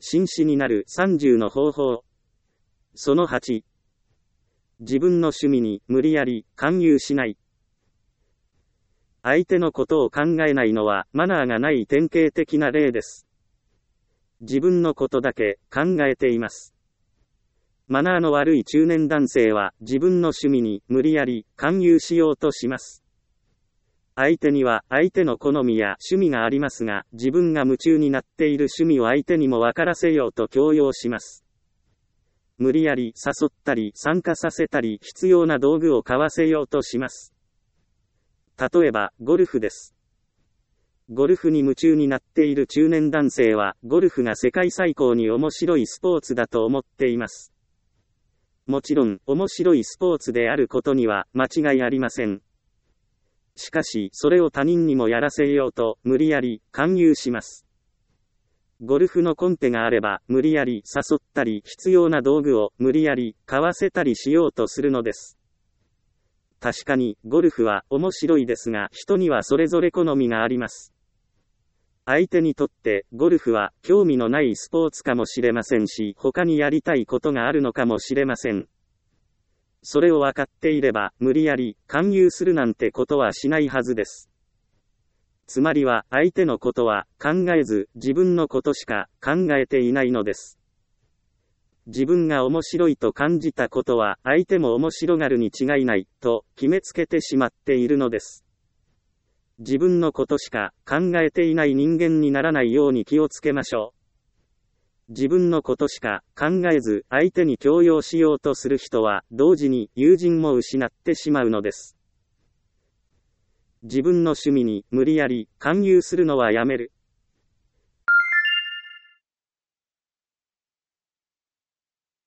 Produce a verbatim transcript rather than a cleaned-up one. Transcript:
紳士になるさんじゅうの方法。そのはち。自分の趣味に無理やり勧誘しない。相手のことを考えないのはマナーがない典型的な例です。自分のことだけ考えています。マナーの悪い中年男性は自分の趣味に無理やり勧誘しようとします。相手には相手の好みや趣味がありますが、自分が夢中になっている趣味を相手にも分からせようと強要します。無理やり誘ったり参加させたり必要な道具を買わせようとします。例えば、ゴルフです。ゴルフに夢中になっている中年男性は、ゴルフが世界最高に面白いスポーツだと思っています。もちろん、面白いスポーツであることには間違いありません。しかし、それを他人にもやらせようと、無理やり勧誘します。ゴルフのコンペがあれば、無理やり誘ったり、必要な道具を無理やり買わせたりしようとするのです。確かに、ゴルフは面白いですが、人にはそれぞれ好みがあります。相手にとって、ゴルフは興味のないスポーツかもしれませんし、他にやりたいことがあるのかもしれません。それを分かっていれば、無理やり勧誘するなんてことはしないはずです。つまりは、相手のことは考えず、自分のことしか考えていないのです。自分が面白いと感じたことは、相手も面白がるに違いない、と決めつけてしまっているのです。自分のことしか考えていない人間にならないように気をつけましょう。自分のことしか考えず相手に強要しようとする人は同時に友人も失ってしまうのです。自分の趣味に無理やり勧誘するのはやめる。